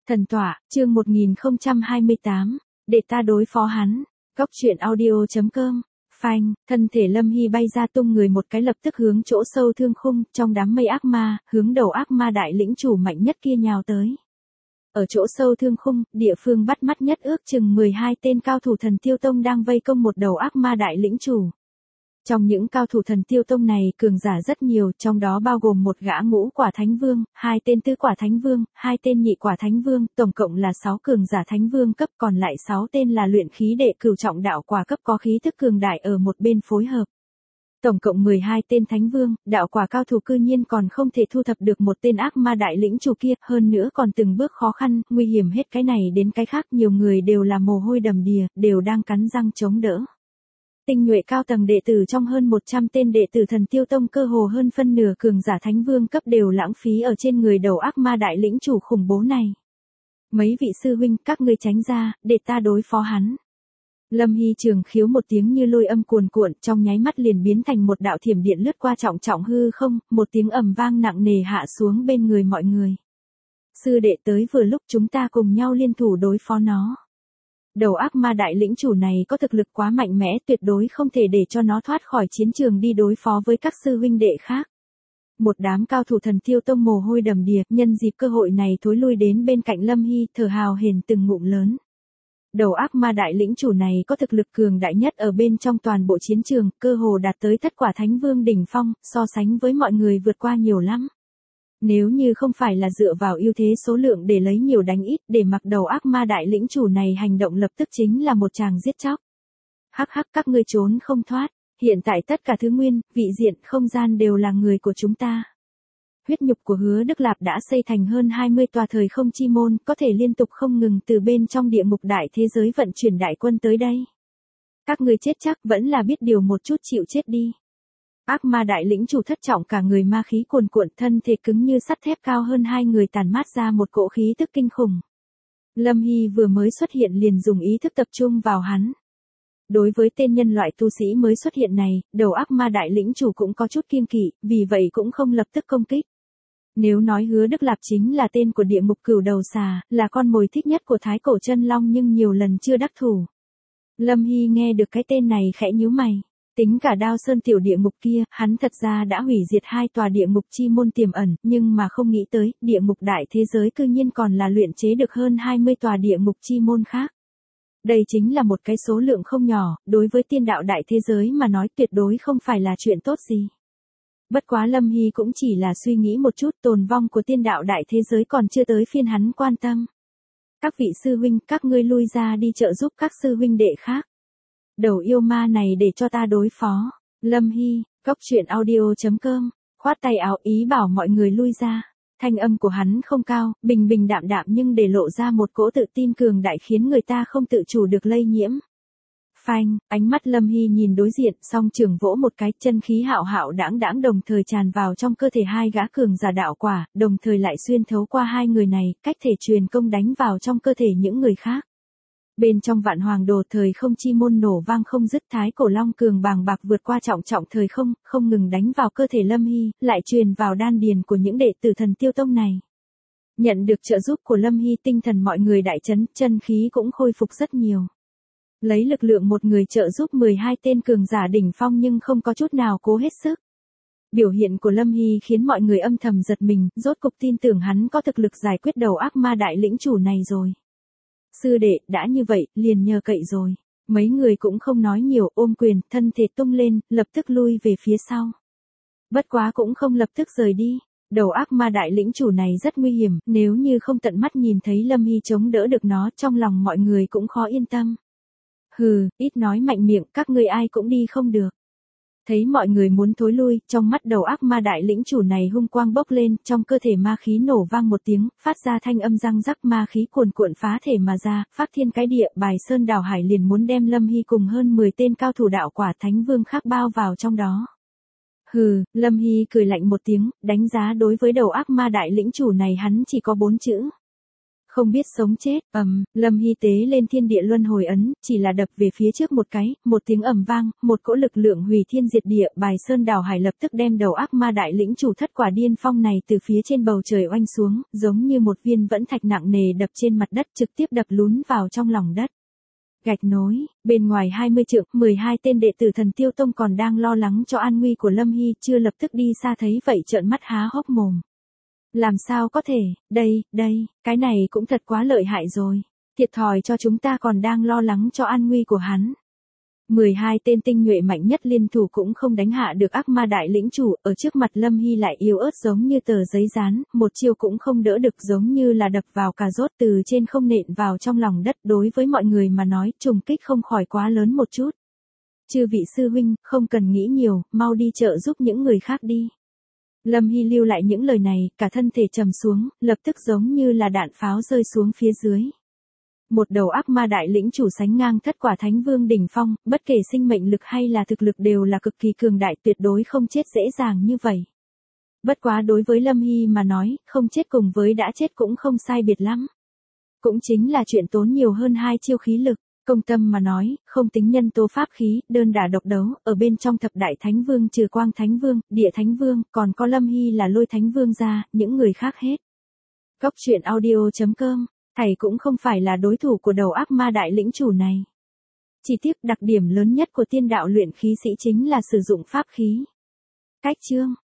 Thần tọa, chương 1028, để ta đối phó hắn. Góc truyện audio.com. Phanh, thân thể Lâm Hy bay ra tung người một cái lập tức hướng chỗ sâu thương khung, trong đám mây ác ma, hướng đầu ác ma đại lĩnh chủ mạnh nhất kia nhào tới. Ở chỗ sâu thương khung, địa phương bắt mắt nhất ước chừng 12 tên cao thủ thần tiêu tông đang vây công một đầu ác ma đại lĩnh chủ. Trong những cao thủ thần tiêu tông này cường giả rất nhiều, trong đó bao gồm một gã ngũ quả thánh vương, 2 tên tứ quả thánh vương, 2 tên nhị quả thánh vương, tổng cộng là 6 cường giả thánh vương cấp, còn lại 6 tên là luyện khí đệ cửu trọng đạo quả cấp có khí thức cường đại ở một bên phối hợp. Tổng cộng 12 tên thánh vương, đạo quả cao thủ cư nhiên còn không thể thu thập được một tên ác ma đại lĩnh chủ kia, hơn nữa còn từng bước khó khăn, nguy hiểm hết cái này đến cái khác, nhiều người đều là mồ hôi đầm đìa, đều đang cắn răng chống đỡ. Tinh nhuệ cao tầng đệ tử trong hơn 100 tên đệ tử thần tiêu tông cơ hồ hơn phân nửa cường giả thánh vương cấp đều lãng phí ở trên người đầu ác ma đại lĩnh chủ khủng bố này. Mấy vị sư huynh, các ngươi tránh ra, để ta đối phó hắn. Lâm Hy trường khiếu một tiếng như lôi âm cuồn cuộn, trong nháy mắt liền biến thành một đạo thiểm điện lướt qua trọng trọng hư không, một tiếng ầm vang nặng nề hạ xuống bên người mọi người. Sư đệ tới vừa lúc, chúng ta cùng nhau liên thủ đối phó nó. Đầu ác ma đại lĩnh chủ này có thực lực quá mạnh mẽ, tuyệt đối không thể để cho nó thoát khỏi chiến trường đi đối phó với các sư huynh đệ khác. Một đám cao thủ thần tiêu tông mồ hôi đầm đìa, nhân dịp cơ hội này thối lui đến bên cạnh Lâm Hy, thở hào hển từng ngụm lớn. Đầu ác ma đại lĩnh chủ này có thực lực cường đại nhất ở bên trong toàn bộ chiến trường, cơ hồ đạt tới thất quả thánh vương đỉnh phong, so sánh với mọi người vượt qua nhiều lắm. Nếu như không phải là dựa vào ưu thế số lượng để lấy nhiều đánh ít, để mặc đầu ác ma đại lĩnh chủ này hành động lập tức chính là một tràng giết chóc. Hắc hắc, các ngươi trốn không thoát, hiện tại tất cả thứ nguyên, vị diện, không gian đều là người của chúng ta. Huyết nhục của Hứa Đức Lạp đã xây thành hơn 20 tòa thời không chi môn, có thể liên tục không ngừng từ bên trong địa ngục đại thế giới vận chuyển đại quân tới đây. Các ngươi chết chắc vẫn là biết điều một chút, chịu chết đi. Ác ma đại lĩnh chủ thất trọng cả người ma khí cuồn cuộn, thân thể cứng như sắt thép, cao hơn hai người, tàn mát ra một cỗ khí tức kinh khủng. Lâm Hy vừa mới xuất hiện liền dùng ý thức tập trung vào hắn. Đối với tên nhân loại tu sĩ mới xuất hiện này, đầu ác ma đại lĩnh chủ cũng có chút kiêng kỵ, vì vậy cũng không lập tức công kích. Nếu nói Hứa Đức Lạp chính là tên của địa ngục cửu đầu xà, là con mồi thích nhất của thái cổ chân long nhưng nhiều lần chưa đắc thủ. Lâm Hy nghe được cái tên này khẽ nhíu mày. Tính cả Đao Sơn tiểu địa ngục kia, hắn thật ra đã hủy diệt 2 tòa địa ngục chi môn tiềm ẩn, nhưng mà không nghĩ tới, địa ngục đại thế giới cư nhiên còn là luyện chế được hơn 20 tòa địa ngục chi môn khác. Đây chính là một cái số lượng không nhỏ, đối với tiên đạo đại thế giới mà nói tuyệt đối không phải là chuyện tốt gì. Bất quá Lâm Hy cũng chỉ là suy nghĩ một chút, tồn vong của tiên đạo đại thế giới còn chưa tới phiên hắn quan tâm. Các vị sư huynh, các ngươi lui ra đi trợ giúp các sư huynh đệ khác. Đầu yêu ma này để cho ta đối phó. Lâm Hy, góc truyện audio.com, khoát tay áo ý bảo mọi người lui ra. Thanh âm của hắn không cao, bình bình đạm đạm nhưng để lộ ra một cỗ tự tin cường đại khiến người ta không tự chủ được lây nhiễm. Phanh, ánh mắt Lâm Hy nhìn đối diện, song trường vỗ một cái, chân khí hạo hạo đãng đãng đồng thời tràn vào trong cơ thể hai gã cường giả đạo quả, đồng thời lại xuyên thấu qua hai người này, cách thể truyền công đánh vào trong cơ thể những người khác. Bên trong vạn hoàng đồ thời không chi môn nổ vang không dứt, thái cổ long cường bàng bạc vượt qua trọng trọng thời không, không ngừng đánh vào cơ thể Lâm Hy, lại truyền vào đan điền của những đệ tử thần tiêu tông này. Nhận được trợ giúp của Lâm Hy, tinh thần mọi người đại chấn, chân khí cũng khôi phục rất nhiều. Lấy lực lượng một người trợ giúp 12 tên cường giả đỉnh phong nhưng không có chút nào cố hết sức. Biểu hiện của Lâm Hy khiến mọi người âm thầm giật mình, rốt cục tin tưởng hắn có thực lực giải quyết đầu ác ma đại lĩnh chủ này rồi. Sư đệ, đã như vậy, liền nhờ cậy rồi. Mấy người cũng không nói nhiều, ôm quyền, thân thể tung lên, lập tức lui về phía sau. Bất quá cũng không lập tức rời đi. Đầu ác ma đại lĩnh chủ này rất nguy hiểm, nếu như không tận mắt nhìn thấy Lâm Hy chống đỡ được nó, trong lòng mọi người cũng khó yên tâm. Hừ, ít nói mạnh miệng, các ngươi ai cũng đi không được. Thấy mọi người muốn thối lui, trong mắt đầu ác ma đại lĩnh chủ này hung quang bốc lên, trong cơ thể ma khí nổ vang một tiếng, phát ra thanh âm răng rắc, ma khí cuồn cuộn phá thể mà ra, pháp thiên cái địa, bài sơn đảo hải liền muốn đem Lâm Hy cùng hơn 10 tên cao thủ đạo quả thánh vương khác bao vào trong đó. Hừ, Lâm Hy cười lạnh một tiếng, đánh giá đối với đầu ác ma đại lĩnh chủ này hắn chỉ có 4 chữ. Không biết sống chết, Lâm Hy tế lên thiên địa luân hồi ấn, chỉ là đập về phía trước một cái, một tiếng ầm vang, một cỗ lực lượng hủy thiên diệt địa, bài sơn đảo hải lập tức đem đầu ác ma đại lĩnh chủ thất quả điên phong này từ phía trên bầu trời oanh xuống, giống như một viên vẫn thạch nặng nề đập trên mặt đất trực tiếp đập lún vào trong lòng đất. Gạch nối, bên ngoài 20 trượng, 12 tên đệ tử Thần Tiêu Tông còn đang lo lắng cho an nguy của Lâm Hy, chưa lập tức đi xa thấy vậy trợn mắt há hốc mồm. Làm sao có thể, đây, cái này cũng thật quá lợi hại rồi. Thiệt thòi cho chúng ta còn đang lo lắng cho an nguy của hắn. 12 tên tinh nhuệ mạnh nhất liên thủ cũng không đánh hạ được ác ma đại lĩnh chủ, ở trước mặt Lâm Hy lại yếu ớt giống như tờ giấy dán, một chiêu cũng không đỡ được giống như là đập vào cà rốt từ trên không nện vào trong lòng đất. Đối với mọi người mà nói, trùng kích không khỏi quá lớn một chút. Chư vị sư huynh, không cần nghĩ nhiều, mau đi trợ giúp những người khác đi. Lâm Hy lưu lại những lời này, cả thân thể trầm xuống, lập tức giống như là đạn pháo rơi xuống phía dưới. Một đầu ác ma đại lĩnh chủ sánh ngang thất quả thánh vương đỉnh phong, bất kể sinh mệnh lực hay là thực lực đều là cực kỳ cường đại, tuyệt đối không chết dễ dàng như vậy. Bất quá đối với Lâm Hy mà nói, không chết cùng với đã chết cũng không sai biệt lắm. Cũng chính là chuyện tốn nhiều hơn 2 chiêu khí lực. Công tâm mà nói, không tính nhân tố pháp khí, đơn đả độc đấu, ở bên trong thập đại thánh vương trừ quang thánh vương, địa thánh vương, còn có Lâm Hy là lôi thánh vương ra, những người khác hết. Góc truyện audio.com, thầy cũng không phải là đối thủ của đầu ác ma đại lĩnh chủ này. Chỉ tiếc đặc điểm lớn nhất của tiên đạo luyện khí sĩ chính là sử dụng pháp khí. Cách chương